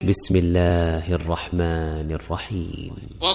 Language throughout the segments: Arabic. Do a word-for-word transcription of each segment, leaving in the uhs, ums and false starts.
بسم الله الرحمن الرحيم.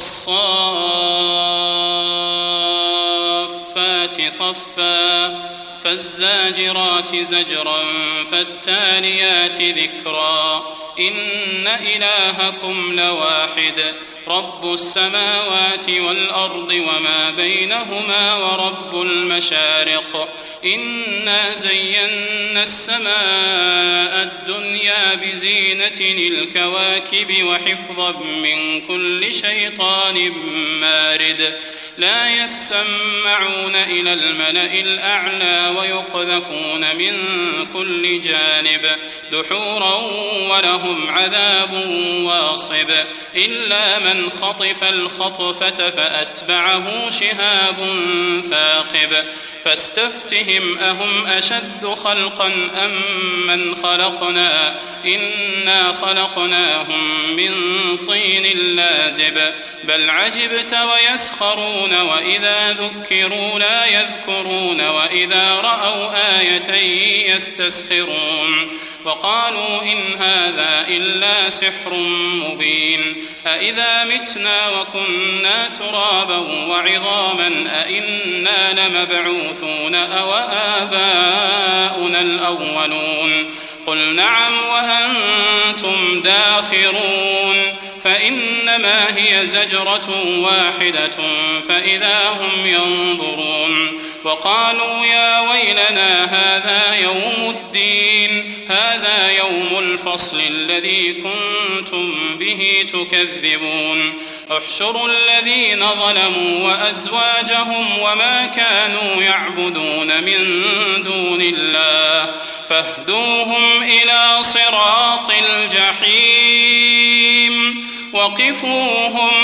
والصافات صفا فالزاجرات زجرا فالتاليات ذكرا إن إلهكم لواحد رب السماوات والأرض وما بينهما ورب المشارق إنا زينا السماء الدنيا بزينة الكواكب وحفظا من كل شيطان مارد لا يسمعون إلى الملأ الأعلى ويقذفون من كل جانب دحورا ولهم عذاب واصب إلا من خطف الخطفة فأتبعه شهاب ثاقب فاستفتهم أهم أشد خلقا أم من خلقنا إنا خلقناهم من طين لازب بل عجبت ويسخرون وإذا ذكروا لا يذكرون وإذا رأوا آية يستسخرون وقالوا إن هذا إلا سحر مبين أإذا متنا وكنا ترابا وعظاما أإنا لمبعوثون أو آباؤنا الأولون قل نعم وأنتم داخرون فإنما هي زجرة واحدة فإذا هم ينظرون وقالوا يا ويلنا هذا يوم الدين هذا يوم الفصل الذي كنتم به تكذبون احشروا الذين ظلموا وأزواجهم وما كانوا يعبدون من دون الله فاهدوهم إلى صراط الجحيم وقفوهم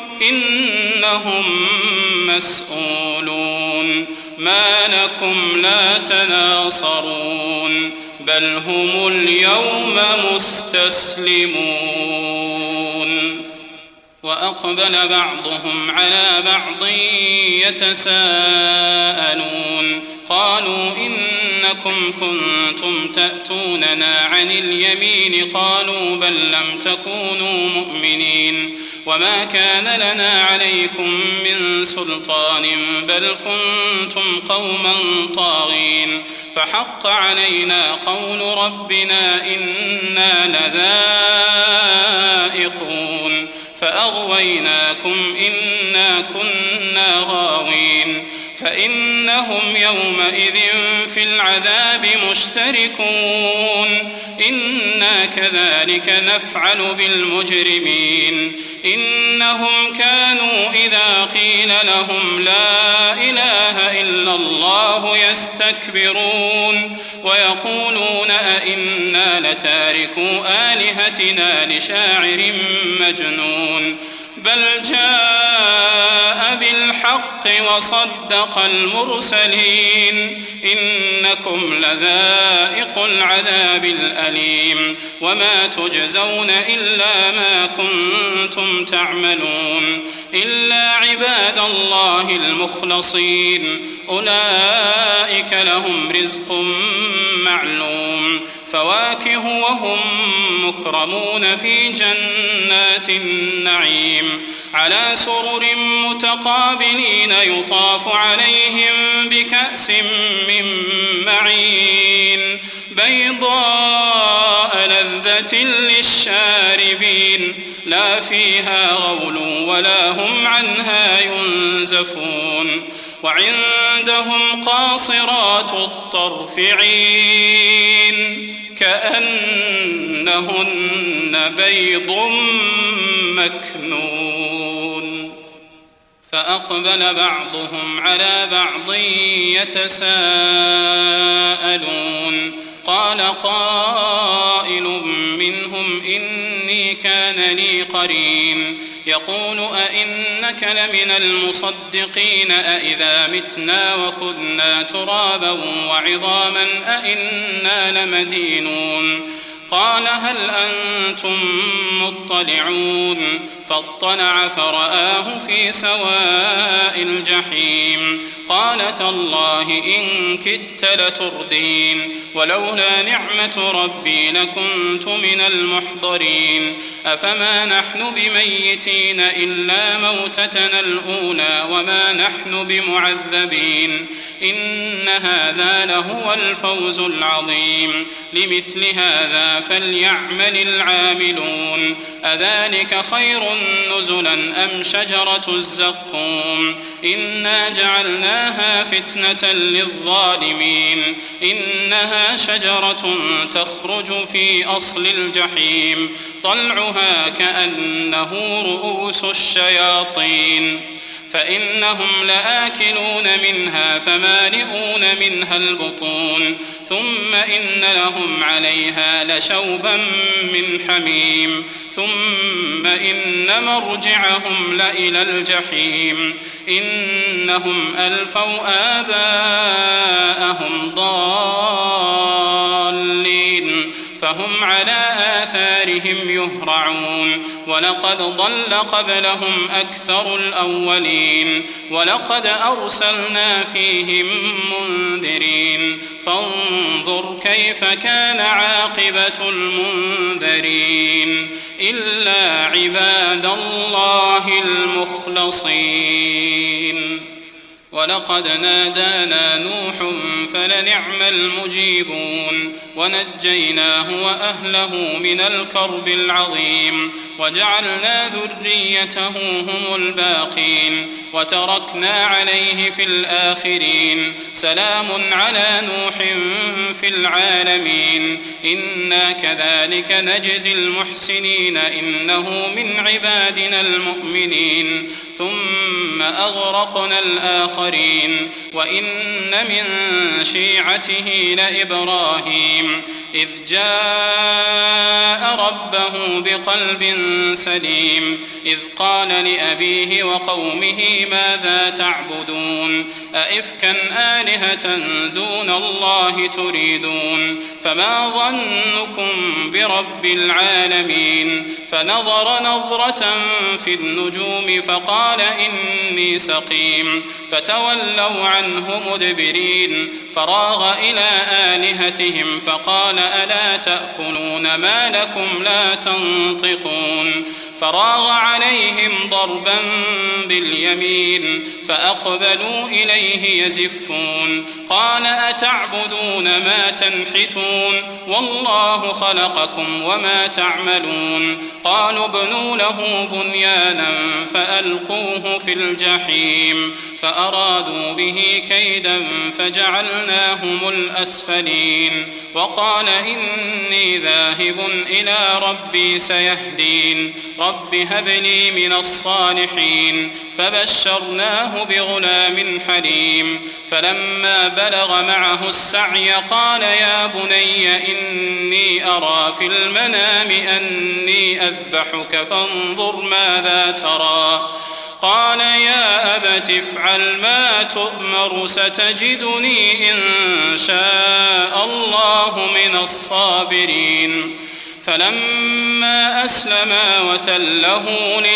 إنهم مسؤولون ما لكم لا تناصرون بل هم اليوم مستسلمون وأقبل بعضهم على بعض يتساءلون قالوا إنكم كنتم تأتوننا عن اليمين قالوا بل لم تكونوا مؤمنين وما كان لنا عليكم من سلطان بل كنتم قوما طاغين فحق علينا قول ربنا إنا لذائقون فأغويناكم إنا كنا غاوين فإنهم يومئذ في العذاب مشتركون إنا كذلك نفعل بالمجرمين إنهم كانوا إذا قيل لهم لا إله إلا الله يستكبرون ويقولون أئنا لتاركو آلهتنا لشاعر مجنون بل جاء بالحق وصدق المرسلين إنكم لذائق العذاب الأليم وما تجزون إلا ما كنتم تعملون إلا عباد الله المخلصين أولئك لهم رزق معلوم فواكه وهم مكرمون في جنات النعيم على سرر متقابلين يطاف عليهم بكأس من معين بيضاء لذة للشاربين لا فيها غول ولا هم عنها ينزفون وعندهم قاصرات الطرف عين كأنهن بيض مكنون فأقبل بعضهم على بعض يتساءلون قال قائل منهم إني كان لي قرين يقول أئنك لمن المصدقين أئذا متنا وكنا ترابا وعظاما أئنا لمدينون قال هل أنتم مطلعون فاطلع فرآه في سواء الجحيم قال تالله إن كدت لتردين ولولا نعمة ربي لكنت من المحضرين أفما نحن بميتين إلا موتتنا الأولى وما نحن بمعذبين إن هذا لهو الفوز العظيم لمثل هذا فليعمل العاملون أذلك خير نزلا أم شجرة الزقوم إنا جعلناها فتنة للظالمين إنها شجرة تخرج في أصل الجحيم طلعها كأنه رؤوس الشياطين فإنهم لآكلون منها فمالئون منها البطون ثم إن لهم عليها لشوبا من حميم ثم إن مرجعهم لإلى الجحيم إنهم ألفوا آباءهم ضالين فهم على آثارهم يهرعون ولقد ضل قبلهم أكثر الأولين ولقد أرسلنا فيهم منذرين فانظر كيف كان عاقبة المنذرين إلا عباد الله المخلصين ولقد نادانا نوح فلنعم المجيبون ونجيناه وأهله من الكرب العظيم وجعلنا ذريته هم الباقين وتركنا عليه في الآخرين سلام على نوح في العالمين إنا كذلك نجزي المحسنين إنه من عبادنا المؤمنين ثم أغرقنا الآخرين وإن من شيعته لإبراهيم إذ جاء ربه بقلب سليم إذ قال لأبيه وقومه ماذا تعبدون أئفكا آلهة دون الله تريدون فما ظنكم برب العالمين فنظر نظرة في النجوم فقال إني سقيم فتولوا عنه مدبرين فراغ إلى آلهتهم فقال ألا تأكلون ما لكم لا تنطقون فراغ عليهم ضربا باليمين فأقبلوا إليه يزفون قال أتعبدون ما تنحتون والله خلقكم وما تعملون قالوا ابنوا له بنيانا فألقوه في الجحيم فأرادوا به كيدا فجعلناهم الأسفلين وقال إني ذاهب إلى ربي سيهدين رب هب لي من الصالحين فبشرناه بغلام حليم فلما بلغ معه السعي قال يا بني إني أرى في المنام أني أذبحك فانظر ماذا ترى قال يا أبت افعل ما تؤمر ستجدني إن شاء الله من الصابرين فلما أسلما وتله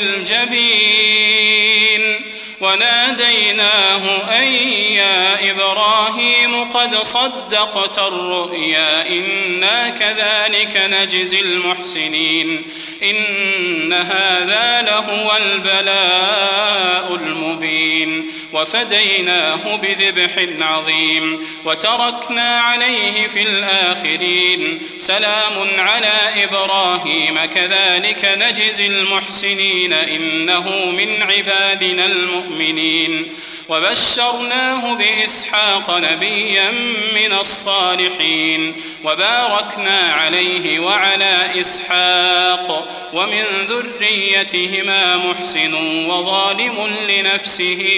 للجبين وناديناه أن يا إبراهيم قد صدقت الرؤيا إنا كذلك نجزي المحسنين إن هذا لهو البلاء المبين وفديناه بذبح عظيم وتركنا عليه في الآخرين سلام على إبراهيم كذلك نجزي المحسنين إنه من عبادنا المؤمنين وبشرناه بإسحاق نبيا من الصالحين وباركنا عليه وعلى إسحاق ومن ذريتهما محسن وظالم لنفسه مبين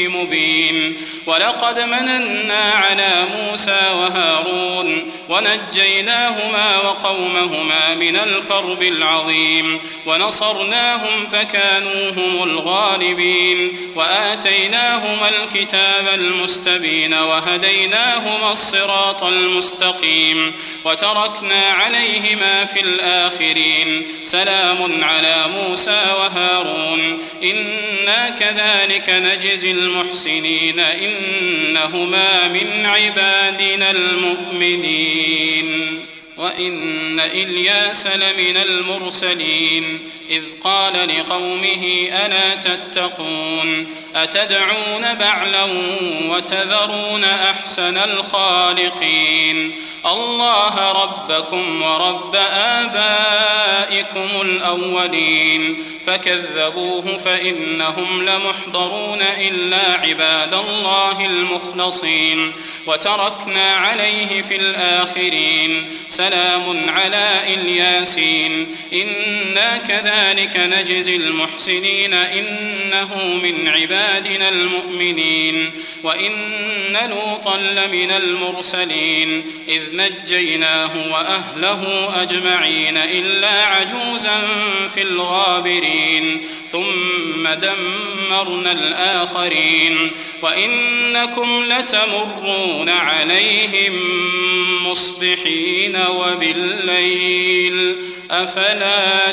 المبين. ولقد مننا على موسى وهارون ونجيناهما وقومهما من الكرب العظيم ونصرناهم فكانوا هم الغالبين وآتيناهما الكتاب المستبين وهديناهما الصراط المستقيم وتركنا عليهما في الآخرين. سلام على موسى وهارون إنا كذلك نجزي المحسنين إنهما من عبادنا المؤمنين. وإن إلياس لمن المرسلين إذ قال لقومه ألا تتقون أتدعون بعلا وتذرون أحسن الخالقين الله ربكم ورب آبائكم الأولين فكذبوه فإنهم لمحضرون إلا عباد الله المخلصين وتركنا عليه في الآخرين. سلام على إلياسين إنا كذلك نجزي المحسنين إنه من عبادنا المؤمنين. وإن لوطا لمن المرسلين إذ نجيناه وأهله أجمعين إلا عجوزا في الغابرين ثم دمرنا الآخرين. وإنكم لتمرون عليهم مصبحين وبالليل أفلا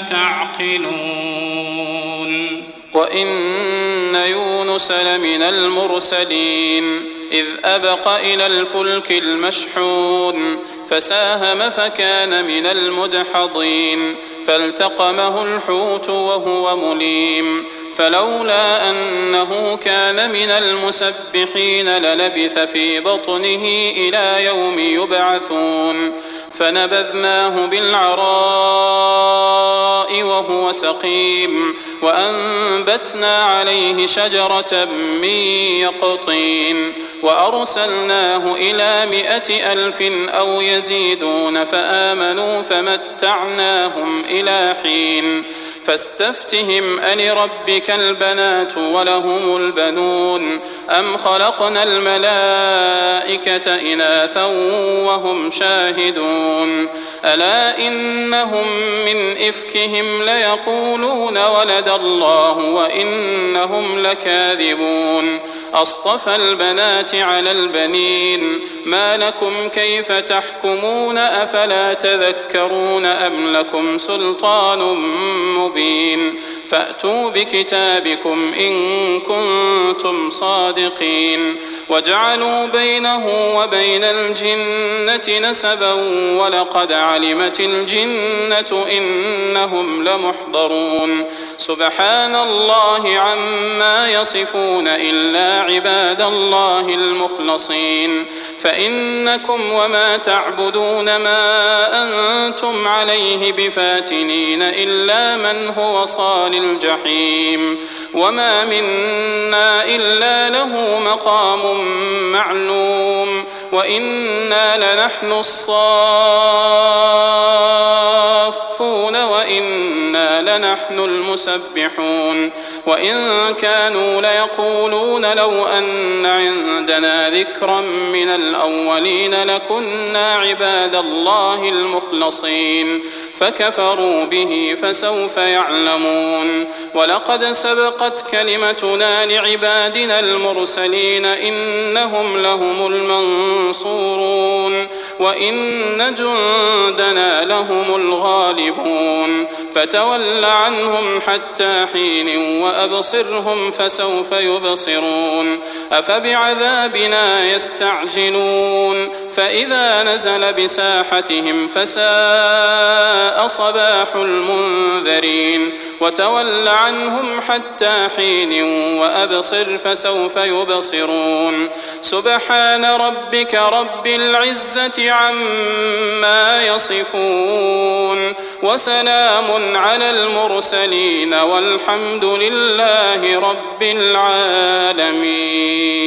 تعقلون. وإن يونس لمن المرسلين إذ أبق إلى الفلك المشحون فساهم فكان من المدحضين فالتقمه الحوت وهو مليم فلولا أنه كان من المسبحين للبث في بطنه إلى يوم يبعثون فنبذناه بالعراء وهو سقيم وأنبتنا عليه شجرة من يقطين وأرسلناه إلى مائة ألف أو يزيدون فآمنوا فمتعناهم إلى حين. فاستفتهم ألربك البنات ولهم البنون أم خلقنا الملائكة إناثا وهم شاهدون ألا إنهم من إفكهم ليقولون ولد الله وإنهم لكاذبون أصطفى البنات على البنين ما لكم كيف تحكمون أفلا تذكرون أم لكم سلطان مبين فأتوا بكتابكم إن كنتم صادقين وجعلوا بينه وبين الجنة نسبا ولقد علمت الجنة إنهم لمحضرون سبحان الله عما يصفون إلا عباد الله المخلصين فإنكم وما تعبدون ما أنتم عليه بفاتنين إلا من هو صال الجحيم وما منا إلا له مقام معلوم وإنا لنحن الصافون وإنا لنحن المسبحون وإن كانوا ليقولون لو أن عندنا ذكرا من الأولين لكنا عباد الله المخلصين فكفروا به فسوف يعلمون ولقد سبقت كلمتنا لعبادنا المرسلين إنهم لهم المنصورون وإن جندنا لهم الغالبون فتول عنهم حتى حين وأبصرهم فسوف يبصرون أفبعذابنا يستعجلون فإذا نزل بساحتهم فساء صباح المنذرين وتول عنهم حتى حين وأبصر فسوف يبصرون سبحان ربك رب العزة عما يصفون وسلام على المرسلين والحمد لله رب العالمين.